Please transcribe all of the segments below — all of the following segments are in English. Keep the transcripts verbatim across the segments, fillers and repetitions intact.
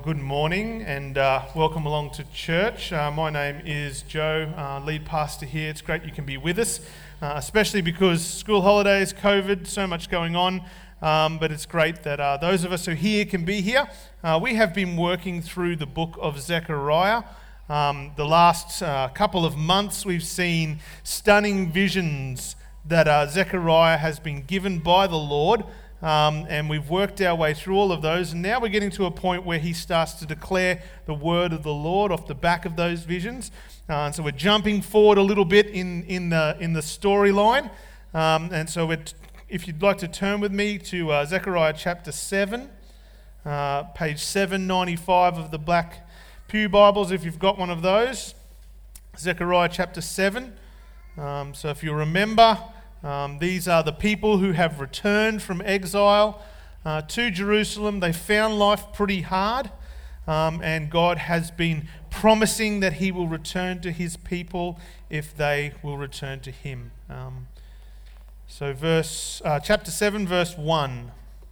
good morning and uh, welcome along to church. Uh, my name is Joe, uh, lead pastor here. It's great you can be with us, uh, especially because school holidays, COVID, so much going on. Um, but it's great that uh, those of us who are here can be here. Uh, we have been working through the book of Zechariah. Um, the last uh, couple of months we've seen stunning visions that uh, Zechariah has been given by the Lord. Um, and we've worked our way through all of those, and now we're getting to a point where he starts to declare the word of the Lord off the back of those visions. Uh, and so we're jumping forward a little bit in, in the in the storyline. Um, and so we're t- if you'd like to turn with me to uh, Zechariah chapter seven, uh, page seven ninety-five of the Black Pew Bibles, if you've got one of those. Zechariah chapter seven. Um, so if you remember, Um, these are the people who have returned from exile uh, to Jerusalem. They found life pretty hard, um, and God has been promising that he will return to his people if they will return to him. Um, so verse uh, chapter seven, verse one.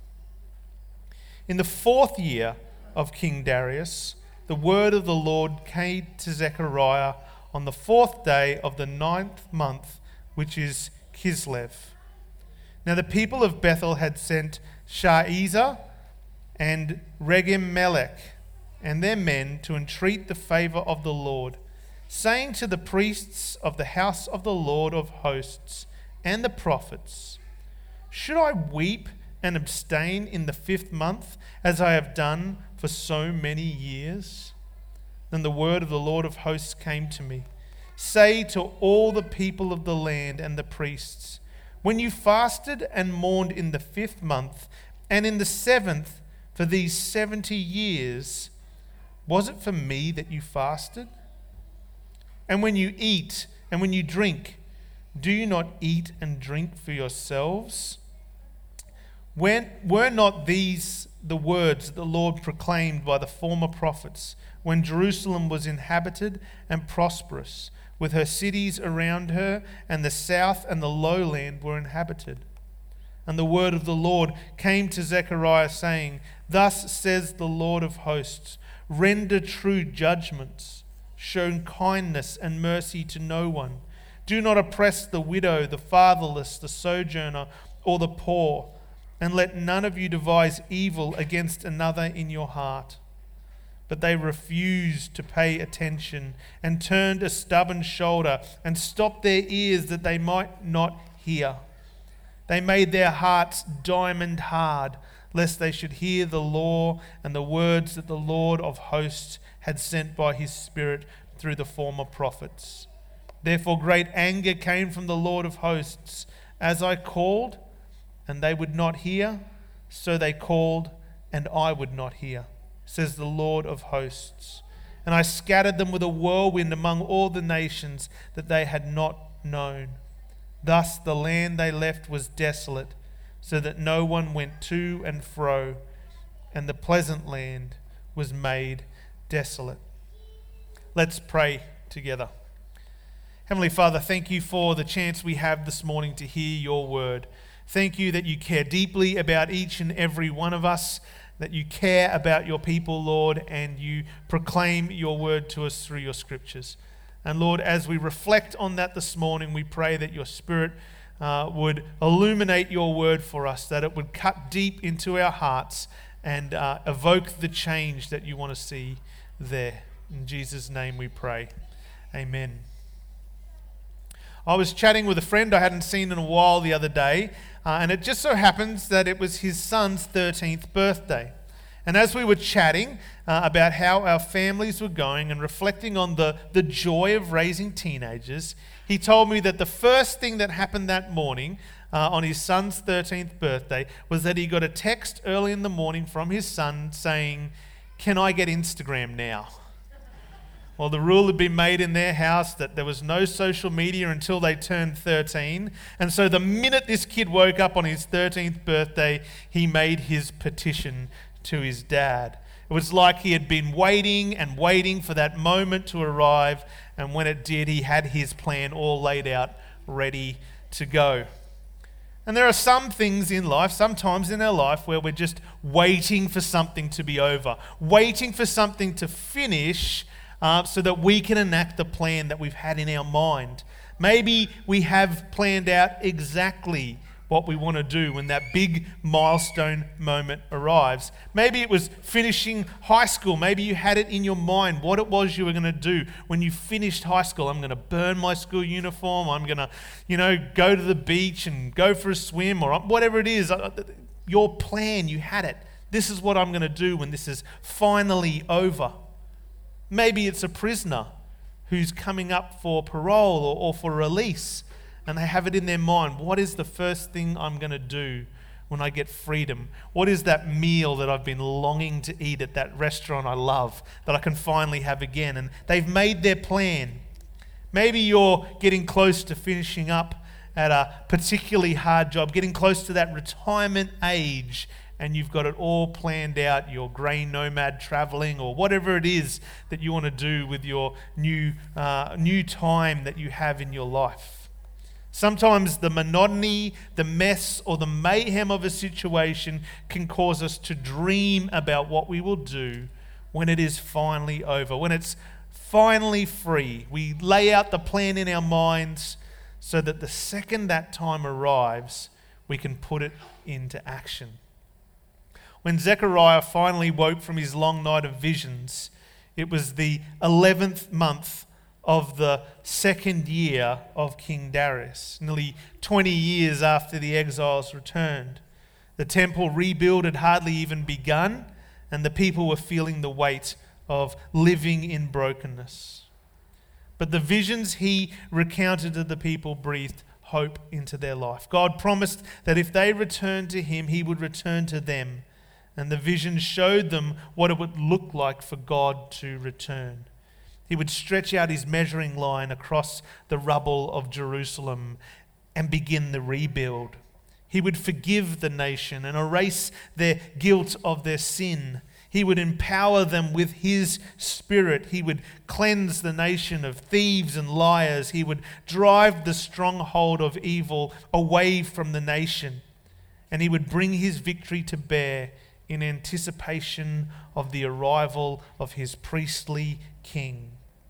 In the fourth year of King Darius, the word of the Lord came to Zechariah on the fourth day of the ninth month, which is Kislev. Now the people of Bethel had sent Sharezer and Regem-melech and their men to entreat the favour of the Lord, saying to the priests of the house of the Lord of hosts and the prophets, "Should I weep and abstain in the fifth month, as I have done for so many years?" Then the word of the Lord of hosts came to me. "Say to all the people of the land and the priests, when you fasted and mourned in the fifth month and in the seventh for these seventy years, was it for me that you fasted? And when you eat and when you drink, do you not eat and drink for yourselves? When, were not these the words the Lord proclaimed by the former prophets when Jerusalem was inhabited and prosperous, with her cities around her, and the south and the lowland were inhabited?" And the word of the Lord came to Zechariah, saying, "Thus says the Lord of hosts, render true judgments, show kindness and mercy to no one. Do not oppress the widow, the fatherless, the sojourner, or the poor, and let none of you devise evil against another in your heart." But they refused to pay attention and turned a stubborn shoulder and stopped their ears that they might not hear. They made their hearts diamond hard, lest they should hear the law and the words that the Lord of hosts had sent by his Spirit through the former prophets. Therefore great anger came from the Lord of hosts, as I called, and they would not hear, so they called, and I would not hear, says the Lord of hosts. And I scattered them with a whirlwind among all the nations that they had not known. Thus the land they left was desolate, so that no one went to and fro, and the pleasant land was made desolate. Let's pray together. Heavenly Father, thank you for the chance we have this morning to hear your word. Thank you that you care deeply about each and every one of us, that you care about your people, Lord, and you proclaim your word to us through your scriptures. And Lord, as we reflect on that this morning, we pray that your Spirit uh, would illuminate your word for us, that it would cut deep into our hearts and uh, evoke the change that you want to see there. In Jesus' name we pray. Amen. I was chatting with a friend I hadn't seen in a while the other day, uh, and it just so happens that it was his son's thirteenth birthday. And as we were chatting uh, about how our families were going and reflecting on the, the joy of raising teenagers, he told me that the first thing that happened that morning uh, on his son's thirteenth birthday was that he got a text early in the morning from his son saying, "Can I get Instagram now?" Well, the rule had been made in their house that there was no social media until they turned thirteen. And so the minute this kid woke up on his thirteenth birthday, he made his petition to his dad. It was like he had been waiting and waiting for that moment to arrive. And when it did, he had his plan all laid out, ready to go. And there are some things in life, sometimes in our life, where we're just waiting for something to be over, waiting for something to finish uh, so that we can enact the plan that we've had in our mind. Maybe we have planned out exactly what we want to do when that big milestone moment arrives. Maybe it was finishing high school. Maybe you had it in your mind what it was you were going to do when you finished high school. I'm going to burn my school uniform. I'm going to, you know, go to the beach and go for a swim, or whatever it is. Your plan, you had it. This is what I'm going to do when this is finally over. Maybe it's a prisoner who's coming up for parole or, or for release, and they have it in their mind. What is the first thing I'm going to do when I get freedom? What is that meal that I've been longing to eat at that restaurant I love that I can finally have again? And they've made their plan. Maybe you're getting close to finishing up at a particularly hard job, getting close to that retirement age, and you've got it all planned out, your grey nomad traveling, or whatever it is that you want to do with your new, uh, new time that you have in your life. Sometimes the monotony, the mess, or the mayhem of a situation can cause us to dream about what we will do when it is finally over, when it's finally free. We lay out the plan in our minds so that the second that time arrives, we can put it into action. When Zechariah finally woke from his long night of visions, it was the eleventh month of the second year of King Darius, nearly twenty years after the exiles returned. The temple rebuild had hardly even begun, and the people were feeling the weight of living in brokenness. But the visions he recounted to the people breathed hope into their life. God promised that if they returned to him, he would return to them, and the vision showed them what it would look like for God to return. He would stretch out his measuring line across the rubble of Jerusalem and begin the rebuild. He would forgive the nation and erase their guilt of their sin. He would empower them with his spirit. He would cleanse the nation of thieves and liars. He would drive the stronghold of evil away from the nation. And he would bring his victory to bear in anticipation of the arrival of his priestly king.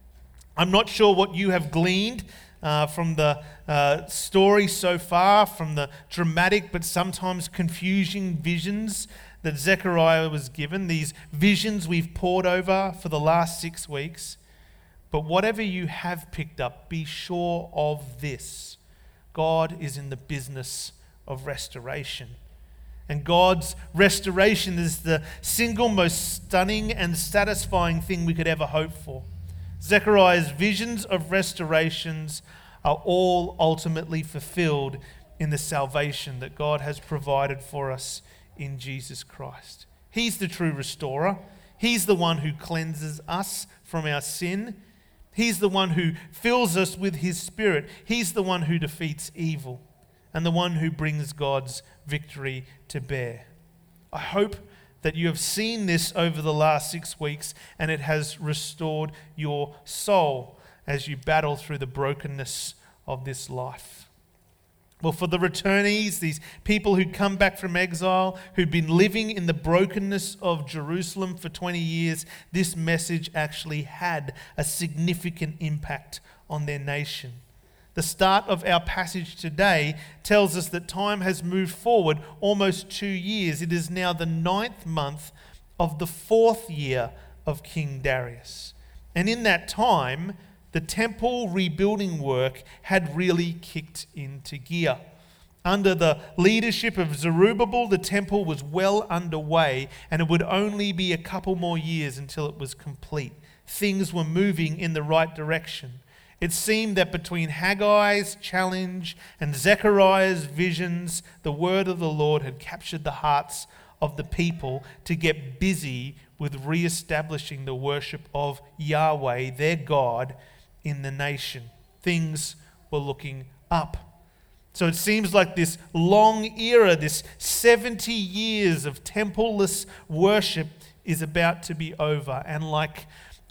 I'm not sure what you have gleaned uh, from the uh, story so far, from the dramatic but sometimes confusing visions that Zechariah was given, these visions we've pored over for the last six weeks. But whatever you have picked up, be sure of this: God is in the business of restoration. And God's restoration is the single most stunning and satisfying thing we could ever hope for. Zechariah's visions of restorations are all ultimately fulfilled in the salvation that God has provided for us in Jesus Christ. He's the true restorer. He's the one who cleanses us from our sin. He's the one who fills us with his spirit. He's the one who defeats evil and the one who brings God's victory to bear. I hope that you have seen this over the last six weeks and it has restored your soul as you battle through the brokenness of this life. Well, for the returnees, these people who come back from exile, who've been living in the brokenness of Jerusalem for twenty years, this message actually had a significant impact on their nation. The start of our passage today tells us that time has moved forward almost two years. It is now the ninth month of the fourth year of King Darius. And in that time, the temple rebuilding work had really kicked into gear. Under the leadership of Zerubbabel, the temple was well underway, and it would only be a couple more years until it was complete. Things were moving in the right direction. It seemed that between Haggai's challenge and Zechariah's visions, the word of the Lord had captured the hearts of the people to get busy with re-establishing the worship of Yahweh, their God, in the nation. Things were looking up. So it seems like this long era, this seventy years of temple-less worship is about to be over. And like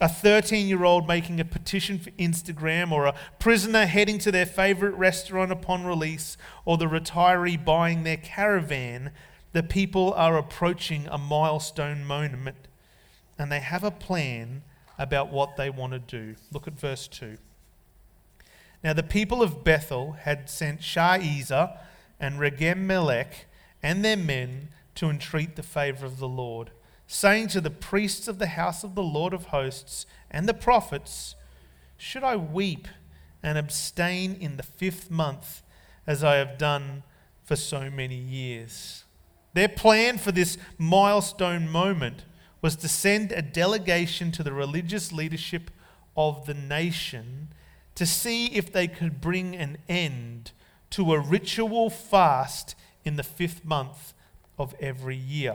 a thirteen-year-old making a petition for Instagram, or a prisoner heading to their favourite restaurant upon release, or the retiree buying their caravan, the people are approaching a milestone moment, and they have a plan about what they want to do. Look at verse two. Now the people of Bethel had sent Sharezer and Regem-melech and their men to entreat the favour of the Lord, saying to the priests of the house of the Lord of hosts and the prophets, should I weep and abstain in the fifth month as I have done for so many years? Their plan for this milestone moment was to send a delegation to the religious leadership of the nation to see if they could bring an end to a ritual fast in the fifth month of every year.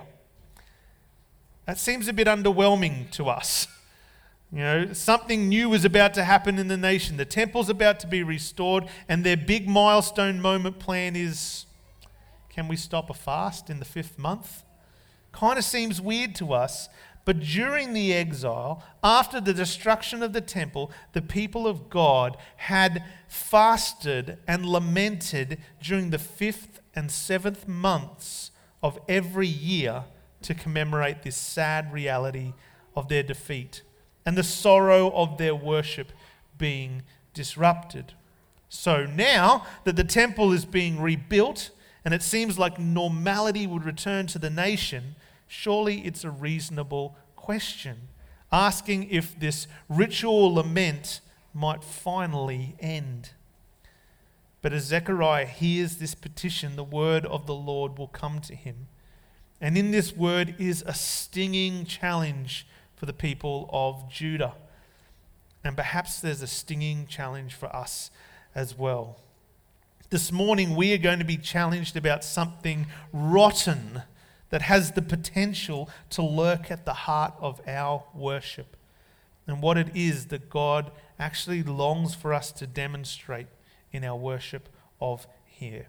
That seems a bit underwhelming to us. You know, something new is about to happen in the nation. The temple's about to be restored, and their big milestone moment plan is, can we stop a fast in the fifth month? Kind of seems weird to us, but during the exile, after the destruction of the temple, the people of God had fasted and lamented during the fifth and seventh months of every year to commemorate this sad reality of their defeat and the sorrow of their worship being disrupted. So now that the temple is being rebuilt and it seems like normality would return to the nation, surely it's a reasonable question, asking if this ritual lament might finally end. But as Zechariah hears this petition, the word of the Lord will come to him. And in this word is a stinging challenge for the people of Judah. And perhaps there's a stinging challenge for us as well. This morning we are going to be challenged about something rotten that has the potential to lurk at the heart of our worship, and what it is that God actually longs for us to demonstrate in our worship of Him.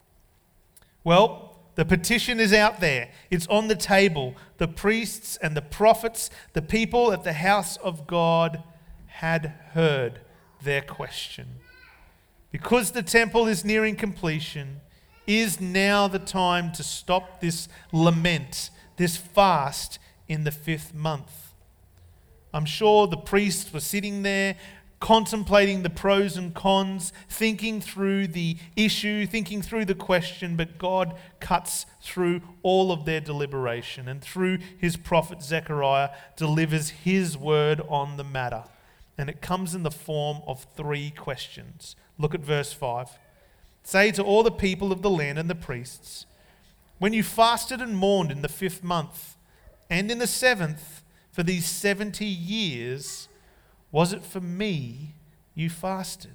Well, the petition is out there. It's on the table. The priests and the prophets, the people at the house of God, had heard their question. Because the temple is nearing completion, is now the time to stop this lament, this fast in the fifth month. I'm sure the priests were sitting there contemplating the pros and cons, thinking through the issue, thinking through the question, but God cuts through all of their deliberation and through his prophet Zechariah delivers his word on the matter. And it comes in the form of three questions. Look at verse five. Say to all the people of the land and the priests, when you fasted and mourned in the fifth month and in the seventh for these seventy years, was it for me you fasted?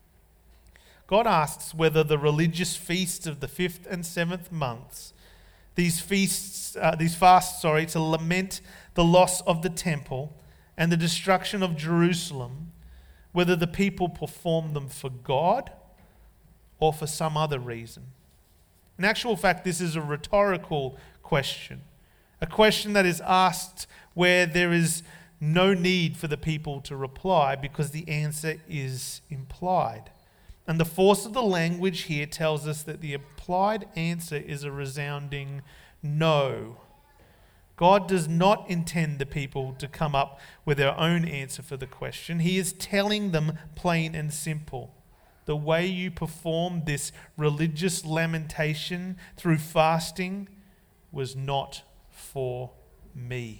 God asks whether the religious feasts of the fifth and seventh months, these feasts, uh, these fasts, sorry, to lament the loss of the temple and the destruction of Jerusalem, whether the people perform them for God or for some other reason. In actual fact, this is a rhetorical question, a question that is asked where there is no need for the people to reply because the answer is implied. And the force of the language here tells us that the implied answer is a resounding no. God does not intend the people to come up with their own answer for the question. He is telling them plain and simple. The way you perform this religious lamentation through fasting was not for me.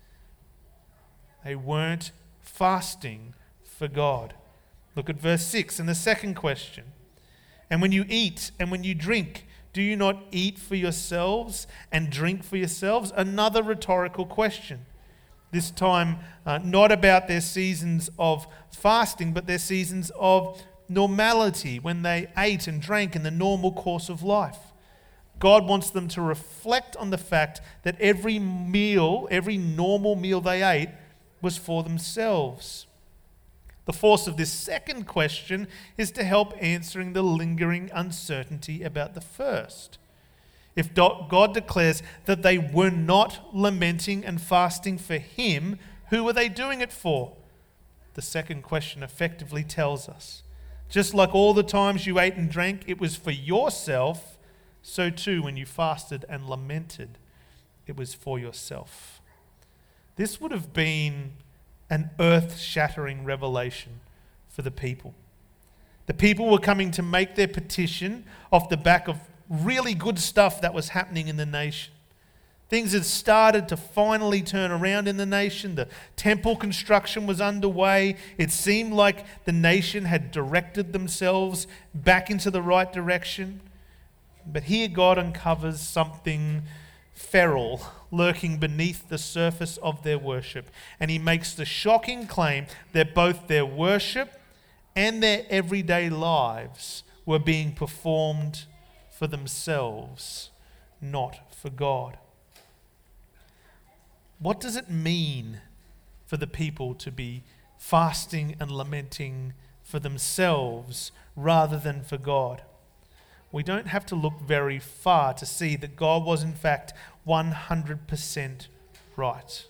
They weren't fasting for God. Look at verse six and the second question. And when you eat and when you drink, do you not eat for yourselves and drink for yourselves? Another rhetorical question. This time, uh, not about their seasons of fasting, but their seasons of normality, when they ate and drank in the normal course of life. God wants them to reflect on the fact that every meal, every normal meal they ate was for themselves. The force of this second question is to help answering the lingering uncertainty about the first. If God declares that they were not lamenting and fasting for Him, Who were they doing it for? The second question effectively tells us. Just like all the times you ate and drank, it was for yourself, so too when you fasted and lamented, it was for yourself. This would have been an earth-shattering revelation for the people. The people were coming to make their petition off the back of really good stuff that was happening in the nation. Things had started to finally turn around in the nation. The temple construction was underway. It seemed like the nation had directed themselves back into the right direction. But here God uncovers something feral lurking beneath the surface of their worship. And he makes the shocking claim that both their worship and their everyday lives were being performed for themselves, not for God. What does it mean for the people to be fasting and lamenting for themselves rather than for God? We don't have to look very far to see that God was in fact one hundred percent right.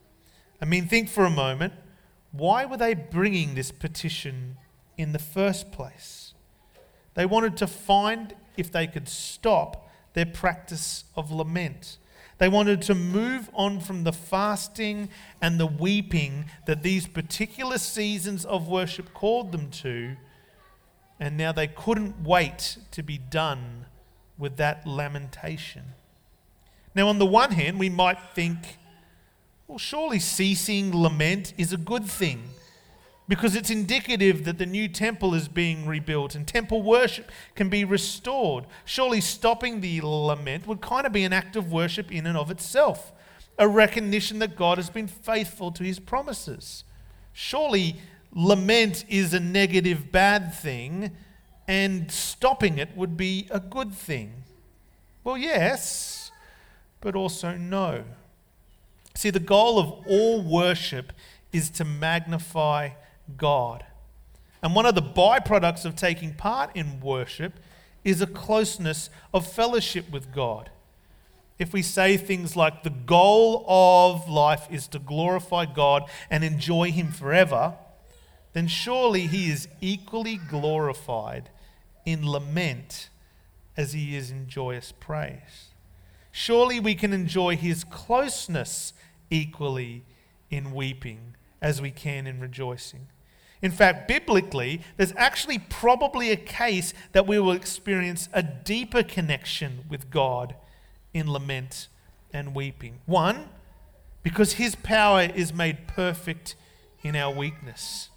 I mean, think for a moment, why were they bringing this petition in the first place? They wanted to find if they could stop their practice of lament. They wanted to move on from the fasting and the weeping that these particular seasons of worship called them to, and now they couldn't wait to be done with that lamentation. Now, on the one hand, we might think, well, surely ceasing lament is a good thing, because it's indicative that the new temple is being rebuilt and temple worship can be restored. Surely stopping the lament would kind of be an act of worship in and of itself, a recognition that God has been faithful to his promises. Surely lament is a negative, bad thing, and stopping it would be a good thing. Well, yes, but also no. See, the goal of all worship is to magnify God. And one of the byproducts of taking part in worship is a closeness of fellowship with God. If we say things like the goal of life is to glorify God and enjoy him forever, then surely he is equally glorified in lament as he is in joyous praise. Surely we can enjoy his closeness equally in weeping as we can in rejoicing. In fact, biblically, there's actually probably a case that we will experience a deeper connection with God in lament and weeping. One, because his power is made perfect in our weakness.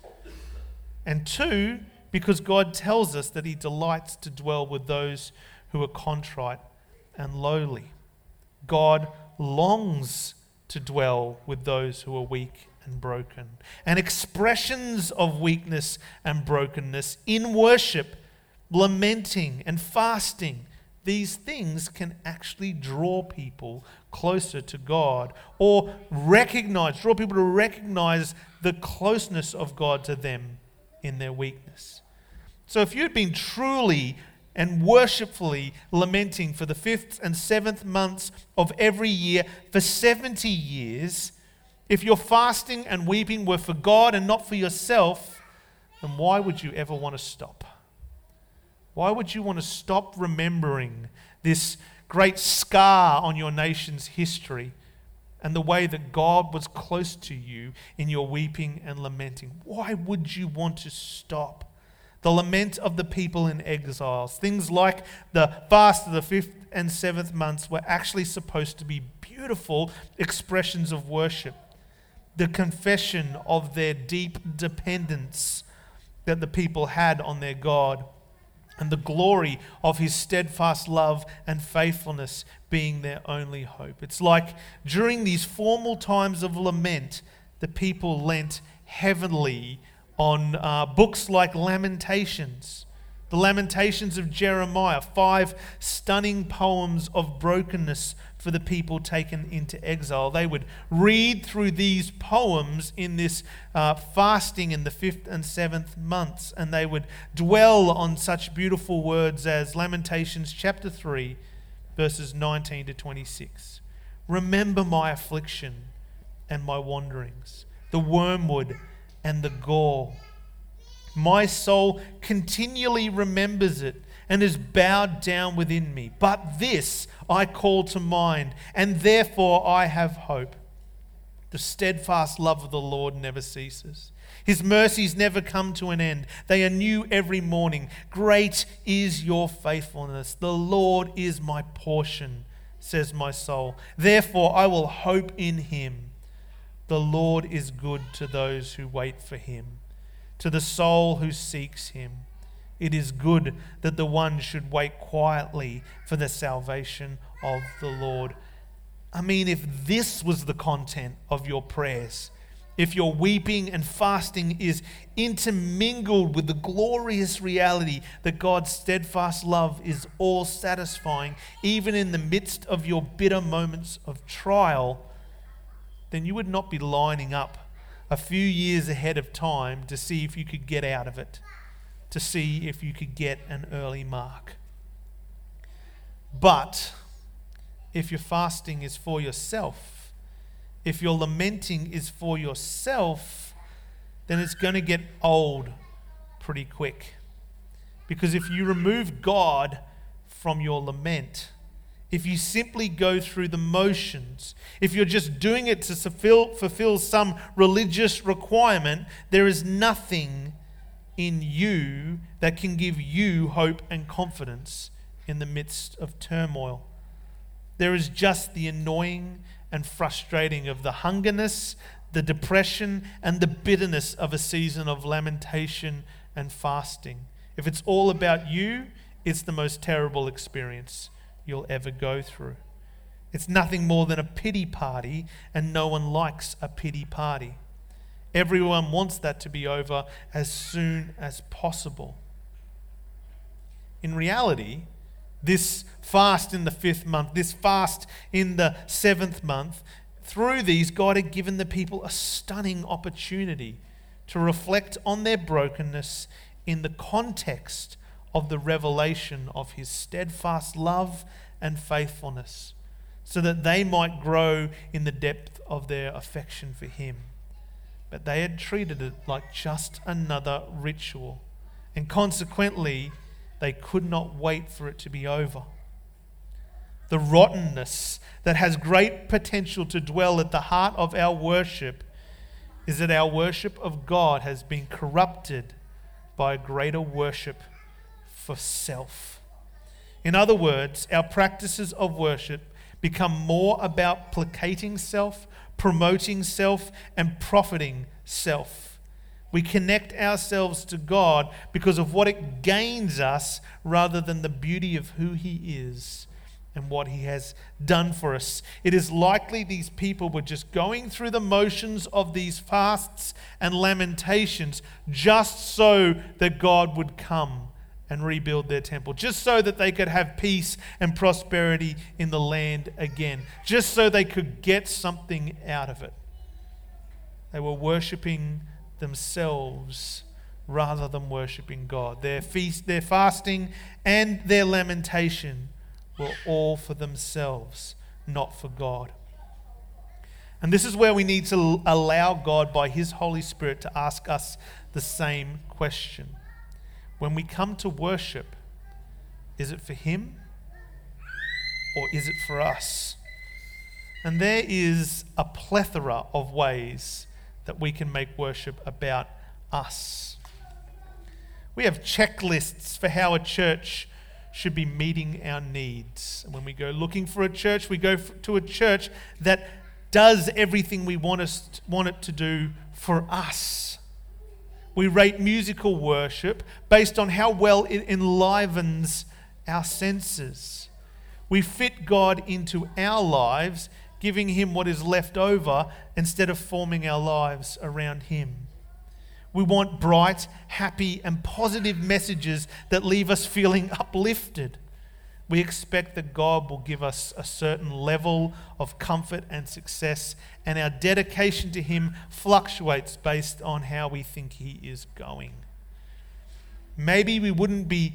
And two, because God tells us that he delights to dwell with those who are contrite and lowly. God longs to dwell with those who are weak and broken. And expressions of weakness and brokenness in worship, lamenting and fasting, these things can actually draw people closer to God, or recognize, draw people to recognize the closeness of God to them in their weakness. So if you'd been truly and worshipfully lamenting for the fifth and seventh months of every year for seventy years, if your fasting and weeping were for God and not for yourself, then why would you ever want to stop? Why would you want to stop remembering this great scar on your nation's history and the way that God was close to you in your weeping and lamenting? Why would you want to stop? The lament of the people in exiles, things like the fast of the fifth and seventh months, were actually supposed to be beautiful expressions of worship. The confession of their deep dependence that the people had on their God, and the glory of his steadfast love and faithfulness being their only hope. It's like during these formal times of lament, the people leant heavily on uh, books like Lamentations, the Lamentations of Jeremiah, five stunning poems of brokenness for the people taken into exile. They would read through these poems in this uh, fasting in the fifth and seventh months, and they would dwell on such beautiful words as Lamentations chapter three, verses nineteen to twenty-six. Remember my affliction and my wanderings. the wormwood, and the gall. My soul continually remembers it and is bowed down within me. But this I call to mind, and therefore I have hope. The steadfast love of the Lord never ceases. His mercies never come to an end. They are new every morning. Great is your faithfulness. The Lord is my portion, says my soul. Therefore I will hope in him. The Lord is good to those who wait for him, to the soul who seeks him. It is good that the one should wait quietly for the salvation of the Lord. I mean, if this was the content of your prayers, if your weeping and fasting is intermingled with the glorious reality that God's steadfast love is all satisfying, even in the midst of your bitter moments of trial, then you would not be lining up a few years ahead of time to see if you could get out of it, to see if you could get an early mark. But if your fasting is for yourself, if your lamenting is for yourself, then it's going to get old pretty quick. Because if you remove God from your lament, if you simply go through the motions, if you're just doing it to fulfill, fulfill some religious requirement, there is nothing in you that can give you hope and confidence in the midst of turmoil. There is just the annoying and frustrating of the hungerness, the depression, and the bitterness of a season of lamentation and fasting. If it's all about you, it's the most terrible experience you'll ever go through. It's nothing more than a pity party, and no one likes a pity party. Everyone wants that to be over as soon as possible. In reality, this fast in the fifth month, this fast in the seventh month, through these, God had given the people a stunning opportunity to reflect on their brokenness in the context of the revelation of his steadfast love and faithfulness, so that they might grow in the depth of their affection for him. But they had treated it like just another ritual, and consequently, they could not wait for it to be over. The rottenness that has great potential to dwell at the heart of our worship is that our worship of God has been corrupted by a greater worship for self. In other words, our practices of worship become more about placating self, promoting self, and profiting self. We connect ourselves to God because of what it gains us rather than the beauty of who he is and what he has done for us. It is likely these people were just going through the motions of these fasts and lamentations just so that God would come and rebuild their temple, just so that they could have peace and prosperity in the land again, just so they could get something out of it. They were worshipping themselves rather than worshipping God. Their feast, their fasting, and their lamentation were all for themselves, not for God. And this is where we need to allow God by his Holy Spirit to ask us the same question. When we come to worship, is it for him or is it for us? And there is a plethora of ways that we can make worship about us. We have checklists for how a church should be meeting our needs. And when we go looking for a church, we go to a church that does everything we want us want it to do for us. We rate musical worship based on how well it enlivens our senses. We fit God into our lives, giving him what is left over instead of forming our lives around him. We want bright, happy, and positive messages that leave us feeling uplifted. We expect that God will give us a certain level of comfort and success, and our dedication to him fluctuates based on how we think he is going. Maybe we wouldn't be,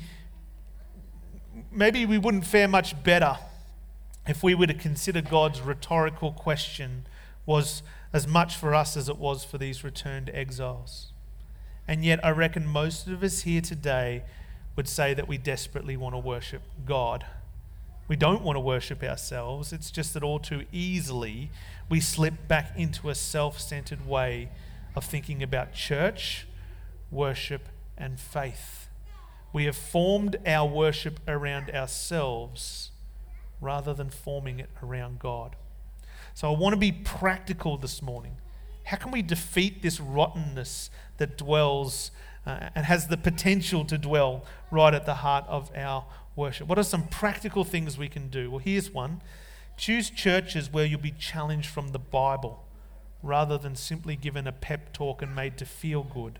maybe we wouldn't fare much better if we were to consider God's rhetorical question, was as much for us as it was for these returned exiles. And yet I reckon most of us here today would say that we desperately want to worship God. We don't want to worship ourselves. It's just that all too easily we slip back into a self-centered way of thinking about church, worship, and faith. We have formed our worship around ourselves rather than forming it around God. So I want to be practical this morning. How can we defeat this rottenness that dwells uh, and has the potential to dwell right at the heart of our worship? What are some practical things we can do? Well, here's one. Choose churches where you'll be challenged from the Bible rather than simply given a pep talk and made to feel good.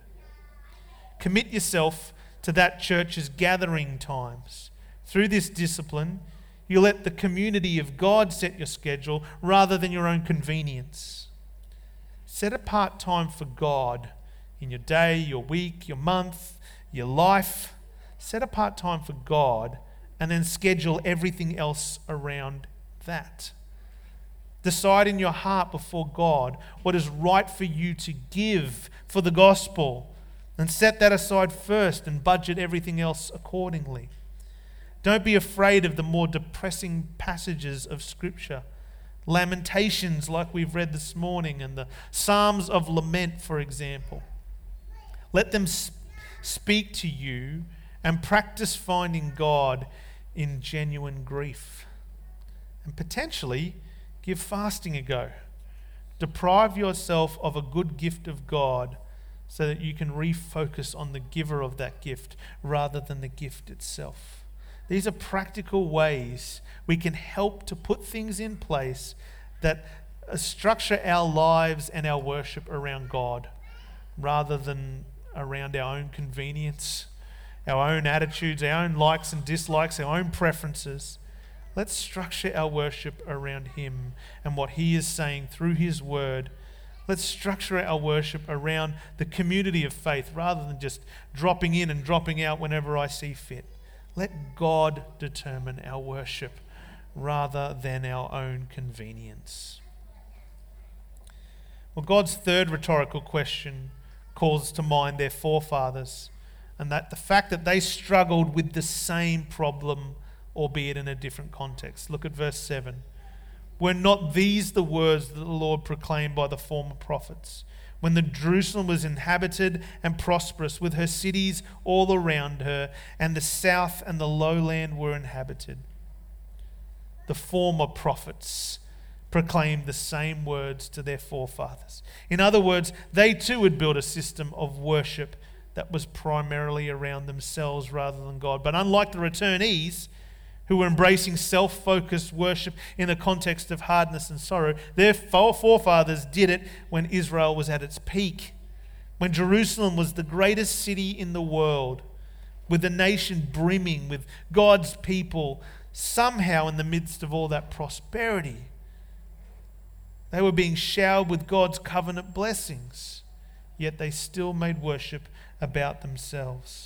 Commit yourself to that church's gathering times. Through this discipline, you let the community of God set your schedule rather than your own convenience. Set apart time for God in your day, your week, your month, your life. Set apart time for God and then schedule everything else around that. Decide in your heart before God what is right for you to give for the gospel, and set that aside first and budget everything else accordingly. Don't be afraid of the more depressing passages of Scripture. Lamentations like we've read this morning and the Psalms of Lament, for example. Let them speak to you and practice finding God in genuine grief. And potentially give fasting a go. Deprive yourself of a good gift of God so that you can refocus on the giver of that gift rather than the gift itself. These are practical ways we can help to put things in place that structure our lives and our worship around God rather than around our own convenience, our own attitudes, our own likes and dislikes, our own preferences. Let's structure our worship around Him and what He is saying through His Word. Let's structure our worship around the community of faith rather than just dropping in and dropping out whenever I see fit. Let God determine our worship rather than our own convenience. Well, God's third rhetorical question calls to mind their forefathers, and that the fact that they struggled with the same problem, albeit in a different context. Look at verse seven. Were not these the words that the Lord proclaimed by the former prophets, when the Jerusalem was inhabited and prosperous, with her cities all around her, and the south and the lowland were inhabited? The former prophets proclaimed the same words to their forefathers. In other words, they too had built a system of worship that was primarily around themselves rather than God. But unlike the returnees, who were embracing self-focused worship in the context of hardness and sorrow, their forefathers did it when Israel was at its peak, when Jerusalem was the greatest city in the world, with the nation brimming with God's people, somehow in the midst of all that prosperity. They were being showered with God's covenant blessings, yet they still made worship about themselves.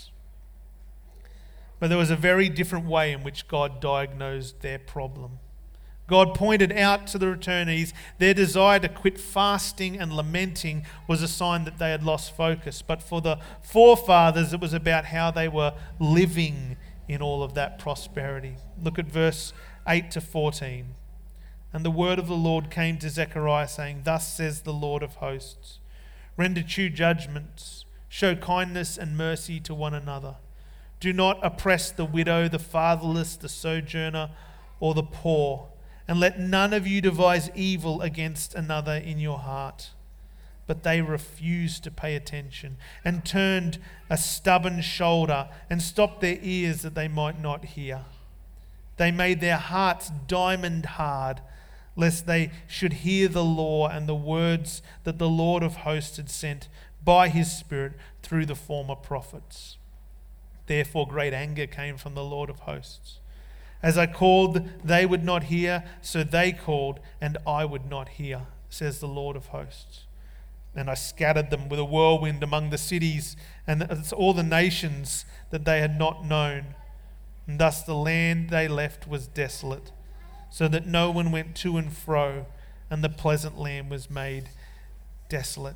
But there was a very different way in which God diagnosed their problem. God pointed out to the returnees their desire to quit fasting and lamenting was a sign that they had lost focus. But for the forefathers, it was about how they were living in all of that prosperity. Look at verse eight to fourteen. And the word of the Lord came to Zechariah, saying, Thus says the Lord of hosts, render true judgments, show kindness and mercy to one another. Do not oppress the widow, the fatherless, the sojourner, or the poor, and let none of you devise evil against another in your heart. But they refused to pay attention and turned a stubborn shoulder and stopped their ears that they might not hear. They made their hearts diamond hard, lest they should hear the law and the words that the Lord of hosts had sent by his Spirit through the former prophets. Therefore great anger came from the Lord of hosts. As I called, they would not hear, so they called, and I would not hear, says the Lord of hosts. And I scattered them with a whirlwind among the cities and all the nations that they had not known. And thus the land they left was desolate, so that no one went to and fro, and the pleasant land was made desolate.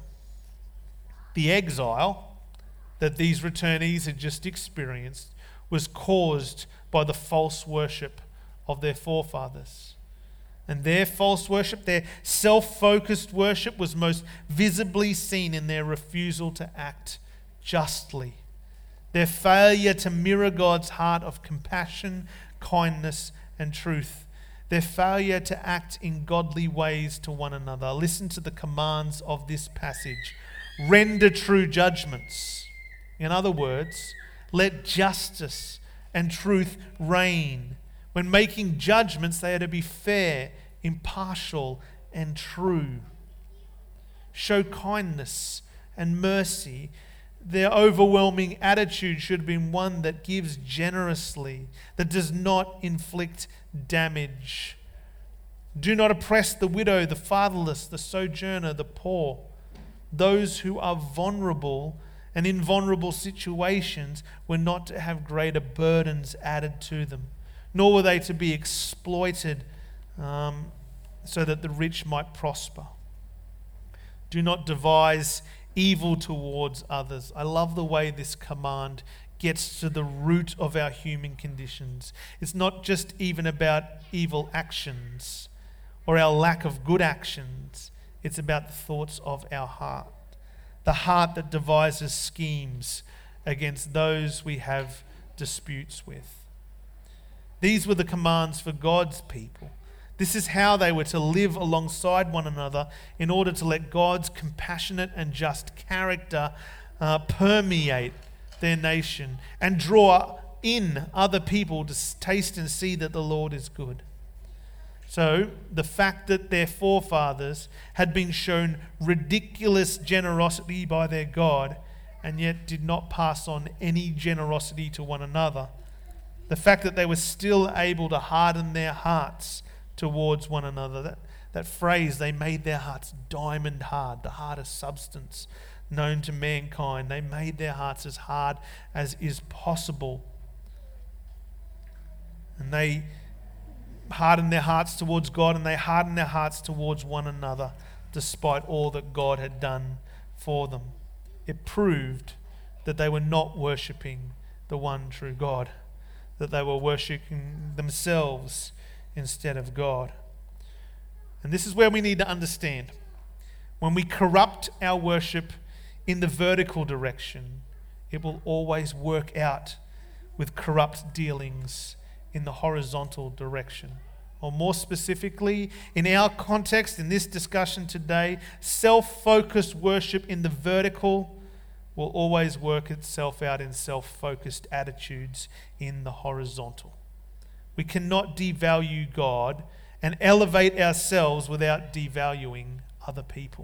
The exile that these returnees had just experienced was caused by the false worship of their forefathers. And their false worship, their self-focused worship, was most visibly seen in their refusal to act justly. Their failure to mirror God's heart of compassion, kindness, and truth. Their failure to act in godly ways to one another. Listen to the commands of this passage. Render true judgments. In other words, let justice and truth reign. When making judgments, they are to be fair, impartial, and true. Show kindness and mercy. Their overwhelming attitude should have been one that gives generously, that does not inflict damage. Do not oppress the widow, the fatherless, the sojourner, the poor. Those who are vulnerable and in vulnerable situations were not to have greater burdens added to them, nor were they to be exploited um, so that the rich might prosper. Do not devise evil towards others. I love the way this command gets to the root of our human conditions. It's not just even about evil actions or our lack of good actions. It's about the thoughts of our heart. The heart that devises schemes against those we have disputes with. These were the commands for God's people. This is how they were to live alongside one another in order to let God's compassionate and just character uh, permeate their nation and draw in other people to taste and see that the Lord is good. So the fact that their forefathers had been shown ridiculous generosity by their God and yet did not pass on any generosity to one another, the fact that they were still able to harden their hearts towards one another, that, that phrase, they made their hearts diamond hard, the hardest substance known to mankind. They made their hearts as hard as is possible. And they hardened their hearts towards God, and they hardened their hearts towards one another, despite all that God had done for them. It proved that they were not worshipping the one true God, that they were worshipping themselves instead of God. And this is where we need to understand. When we corrupt our worship in the vertical direction, it will always work out with corrupt dealings in the horizontal direction. Or more specifically, in our context, in this discussion today, self-focused worship in the vertical will always work itself out in self-focused attitudes in the horizontal. We cannot devalue God and elevate ourselves without devaluing other people.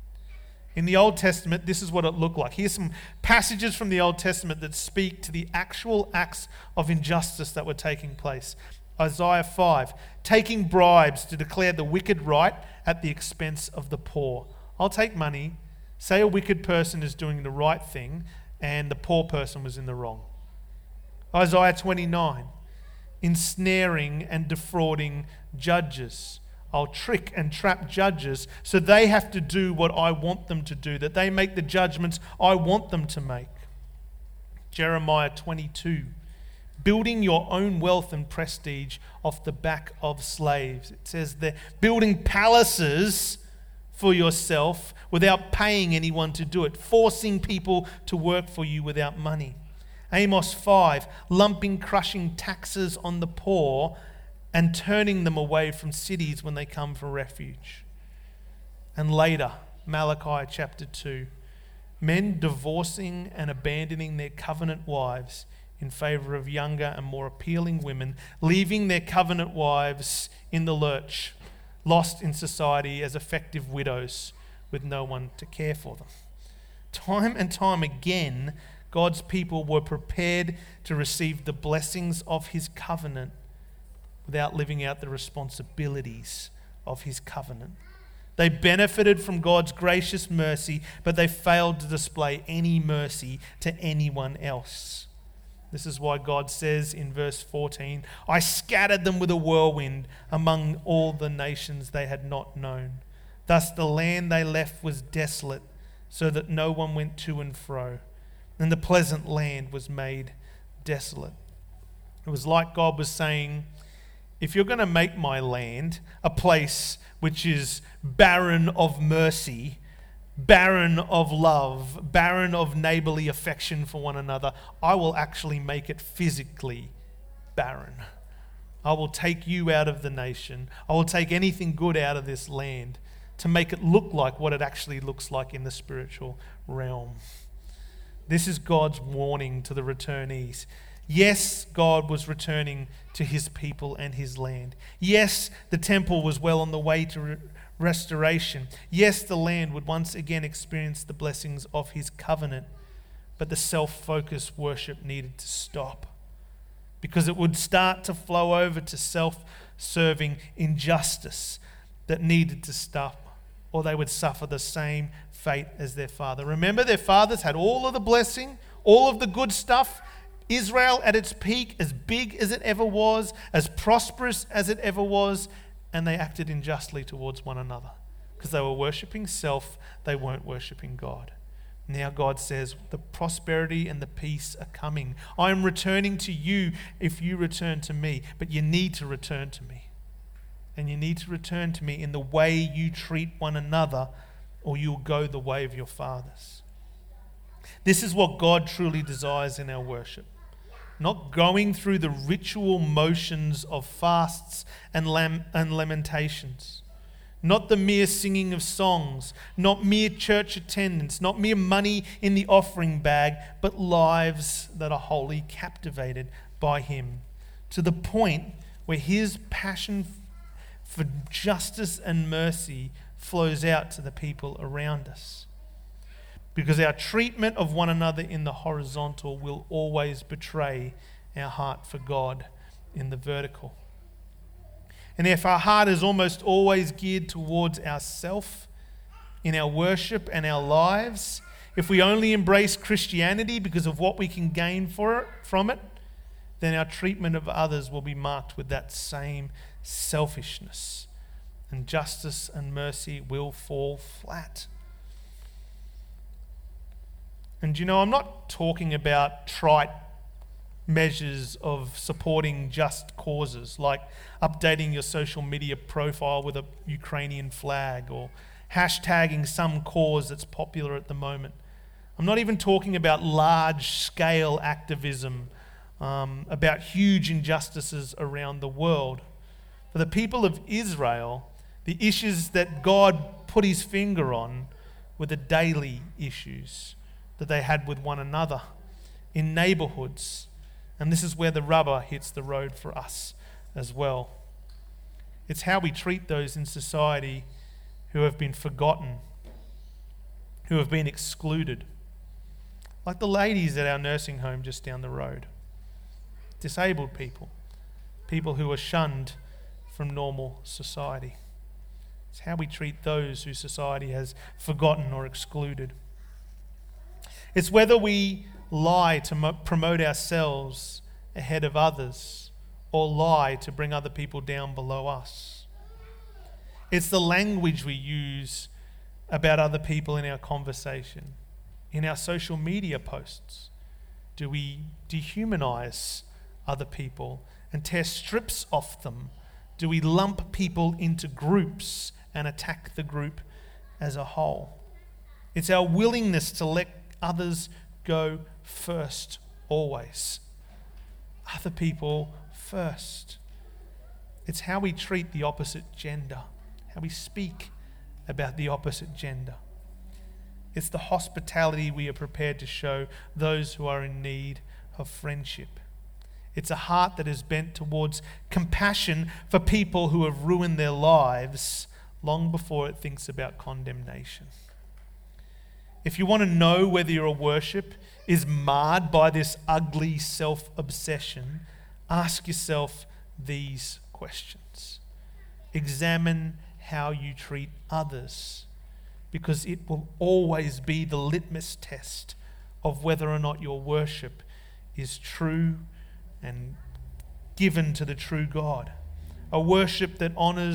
In the Old Testament, this is what it looked like. Here's some passages from the Old Testament that speak to the actual acts of injustice that were taking place. Isaiah five, taking bribes to declare the wicked right at the expense of the poor. I'll take money, say a wicked person is doing the right thing, and the poor person was in the wrong. Isaiah twenty-nine, ensnaring and defrauding judges. I'll trick and trap judges so they have to do what I want them to do, that they make the judgments I want them to make. Jeremiah twenty-two, building your own wealth and prestige off the back of slaves. It says they're building palaces for yourself without paying anyone to do it, forcing people to work for you without money. Amos five, lumping, crushing taxes on the poor and turning them away from cities when they come for refuge. And later, Malachi chapter two, men divorcing and abandoning their covenant wives in favor of younger and more appealing women, leaving their covenant wives in the lurch, lost in society as effective widows with no one to care for them. Time and time again, God's people were prepared to receive the blessings of his covenant without living out the responsibilities of his covenant. They benefited from God's gracious mercy, but they failed to display any mercy to anyone else. This is why God says in verse fourteen, I scattered them with a whirlwind among all the nations they had not known. Thus the land they left was desolate, so that no one went to and fro. And the pleasant land was made desolate. It was like God was saying, if you're going to make my land a place which is barren of mercy, barren of love, barren of neighborly affection for one another, I will actually make it physically barren. I will take you out of the nation. I will take anything good out of this land to make it look like what it actually looks like in the spiritual realm. This is God's warning to the returnees. Yes, God was returning to his people and his land. Yes, the temple was well on the way to re- restoration. Yes, the land would once again experience the blessings of his covenant, but the self-focused worship needed to stop, because it would start to flow over to self-serving injustice that needed to stop, or they would suffer the same fate as their father. Remember, their fathers had all of the blessing, all of the good stuff. Israel at its peak, as big as it ever was, as prosperous as it ever was, and they acted unjustly towards one another because they were worshipping self, they weren't worshipping God. Now God says, the prosperity and the peace are coming. I am returning to you if you return to me, but you need to return to me. And you need to return to me in the way you treat one another, or you'll go the way of your fathers. This is what God truly desires in our worship. Not going through the ritual motions of fasts and, lam- and lamentations. Not the mere singing of songs. Not mere church attendance. Not mere money in the offering bag. But lives that are wholly captivated by him. To the point where his passion for justice and mercy flows out to the people around us. Because our treatment of one another in the horizontal will always betray our heart for God in the vertical. And if our heart is almost always geared towards ourself in our worship and our lives, if we only embrace Christianity because of what we can gain for it, from it, then our treatment of others will be marked with that same selfishness. And justice and mercy will fall flat. And you know, I'm not talking about trite measures of supporting just causes, like updating your social media profile with a Ukrainian flag or hashtagging some cause that's popular at the moment. I'm not even talking about large-scale activism, um, about huge injustices around the world. For the people of Israel, the issues that God put his finger on were the daily issues that they had with one another in neighborhoods. And this is where the rubber hits the road for us as well. It's how we treat those in society who have been forgotten, who have been excluded. Like the ladies at our nursing home just down the road. Disabled people. People who are shunned from normal society. It's how we treat those who society has forgotten or excluded. It's whether we lie to mo- promote ourselves ahead of others or lie to bring other people down below us. It's the language we use about other people in our conversation, in our social media posts. Do we dehumanize other people and tear strips off them? Do we lump people into groups and attack the group as a whole? It's our willingness to let others go first, always. Other people first. It's how we treat the opposite gender, how we speak about the opposite gender. It's the hospitality we are prepared to show those who are in need of friendship. It's a heart that is bent towards compassion for people who have ruined their lives long before it thinks about condemnation. If you want to know whether your worship is marred by this ugly self-obsession, ask yourself these questions. Examine how you treat others, because it will always be the litmus test of whether or not your worship is true and given to the true God. A worship that honors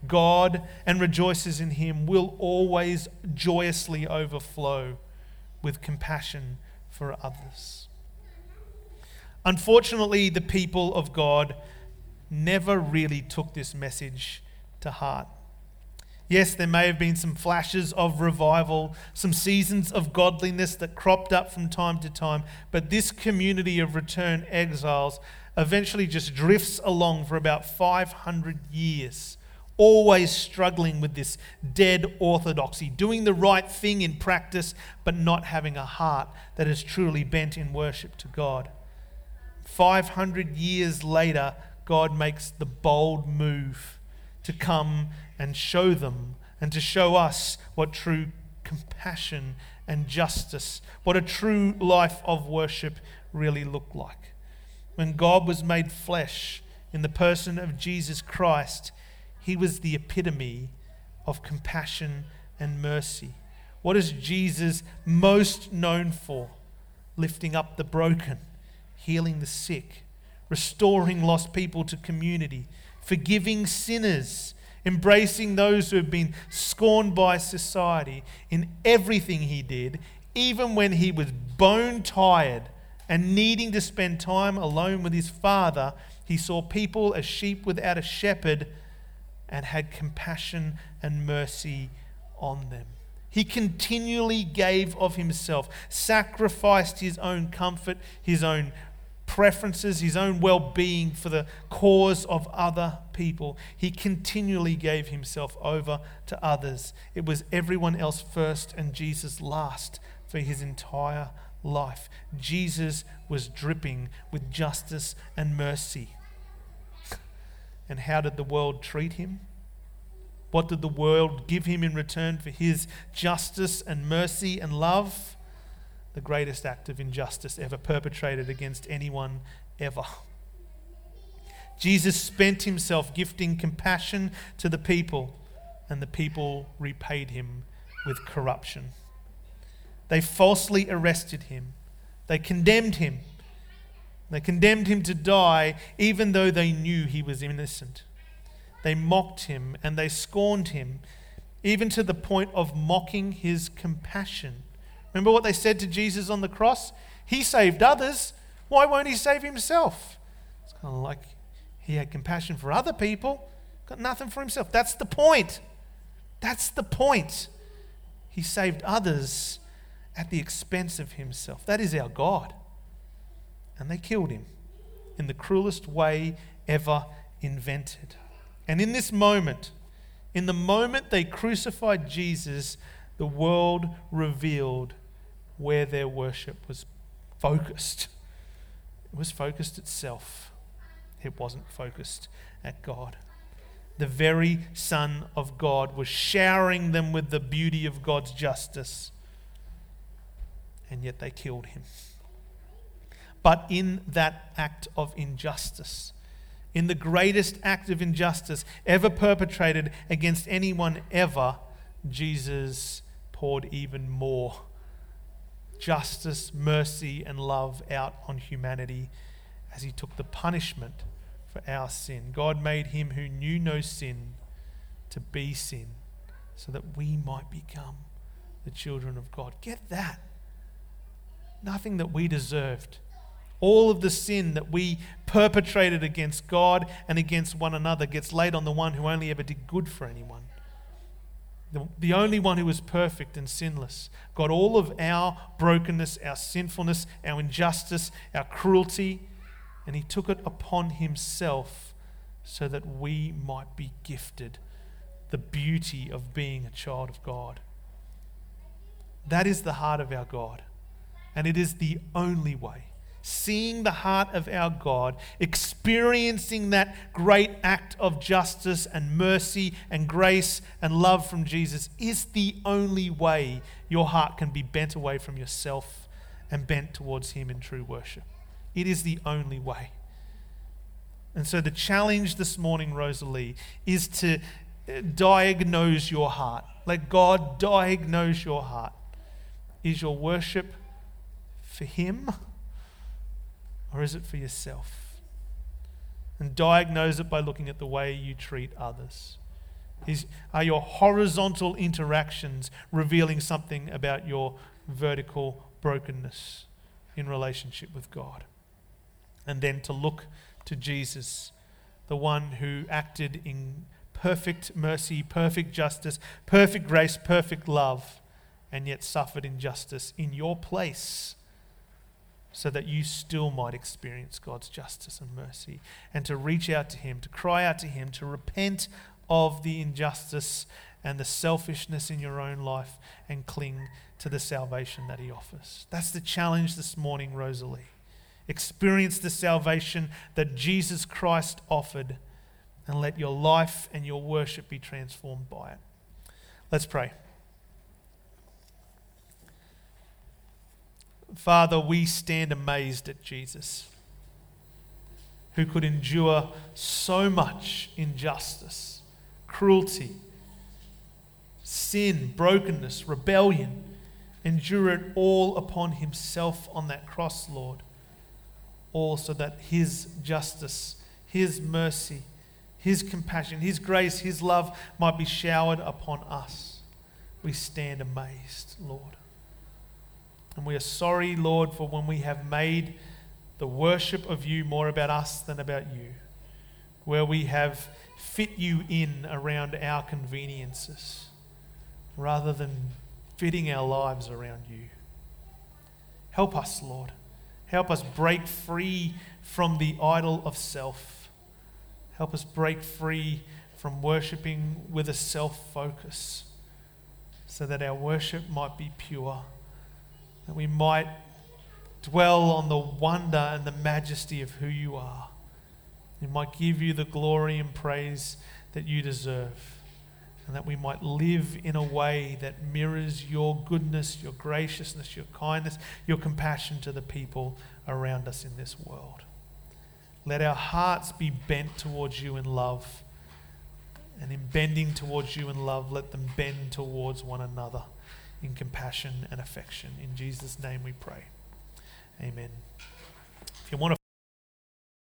God and rejoices in him will always joyously overflow with compassion for others. Unfortunately, the people of God never really took this message to heart. Yes, there may have been some flashes of revival, some seasons of godliness that cropped up from time to time, but this community of returned exiles eventually just drifts along for about five hundred years, always struggling with this dead orthodoxy, doing the right thing in practice, but not having a heart that is truly bent in worship to God. five hundred years later, God makes the bold move to come and show them and to show us what true compassion and justice, what a true life of worship really looked like. When God was made flesh in the person of Jesus Christ, he was the epitome of compassion and mercy. What is Jesus most known for? Lifting up the broken, healing the sick, restoring lost people to community, forgiving sinners, embracing those who have been scorned by society. In everything he did, even when he was bone tired and needing to spend time alone with his Father, he saw people as sheep without a shepherd and had compassion and mercy on them. He continually gave of himself, sacrificed his own comfort, his own preferences, his own well-being for the cause of other people. He continually gave himself over to others. It was everyone else first and Jesus last for his entire life. Jesus was dripping with justice and mercy. And how did the world treat him? What did the world give him in return for his justice and mercy and love? The greatest act of injustice ever perpetrated against anyone ever. Jesus spent himself gifting compassion to the people, and the people repaid him with corruption. They falsely arrested him. They condemned him. They condemned him to die even though they knew he was innocent. They mocked him and they scorned him, even to the point of mocking his compassion. Remember what they said to Jesus on the cross? He saved others. Why won't he save himself? It's kind of like he had compassion for other people, got nothing for himself. That's the point. That's the point. He saved others at the expense of himself. That is our God. And they killed him in the cruelest way ever invented. And in this moment, in the moment they crucified Jesus, the world revealed where their worship was focused. It was focused at self. It wasn't focused at God. The very Son of God was showering them with the beauty of God's justice, and yet they killed him. But in that act of injustice, in the greatest act of injustice ever perpetrated against anyone ever, Jesus poured even more justice, mercy, and love out on humanity as he took the punishment for our sin. God made him who knew no sin to be sin so that we might become the children of God. Get that. Nothing that we deserved. All of the sin that we perpetrated against God and against one another gets laid on the one who only ever did good for anyone. The, the only one who was perfect and sinless got all of our brokenness, our sinfulness, our injustice, our cruelty, and he took it upon himself so that we might be gifted the beauty of being a child of God. That is the heart of our God, and it is the only way. Seeing the heart of our God, experiencing that great act of justice and mercy and grace and love from Jesus is the only way your heart can be bent away from yourself and bent towards him in true worship. It is the only way. And so the challenge this morning, Rosalie, is to diagnose your heart. Let God diagnose your heart. Is your worship for him? Or is it for yourself? And diagnose it by looking at the way you treat others. Is, are your horizontal interactions revealing something about your vertical brokenness in relationship with God? And then to look to Jesus, the one who acted in perfect mercy, perfect justice, perfect grace, perfect love, and yet suffered injustice in your place so that you still might experience God's justice and mercy, and to reach out to him, to cry out to him, to repent of the injustice and the selfishness in your own life and cling to the salvation that he offers. That's the challenge this morning, Rosalie. Experience the salvation that Jesus Christ offered, and let your life and your worship be transformed by it. Let's pray. Father, we stand amazed at Jesus, who could endure so much injustice, cruelty, sin, brokenness, rebellion, endure it all upon himself on that cross, Lord. All so that his justice, his mercy, his compassion, his grace, his love might be showered upon us. We stand amazed, Lord. And we are sorry, Lord, for when we have made the worship of you more about us than about you, where we have fit you in around our conveniences rather than fitting our lives around you. Help us, Lord. Help us break free from the idol of self. Help us break free from worshipping with a self-focus, so that our worship might be pure, that we might dwell on the wonder and the majesty of who you are. We might give you the glory and praise that you deserve, and that we might live in a way that mirrors your goodness, your graciousness, your kindness, your compassion to the people around us in this world. Let our hearts be bent towards you in love, and in bending towards you in love, let them bend towards one another in compassion and affection. In Jesus' name we pray. Amen. If you want to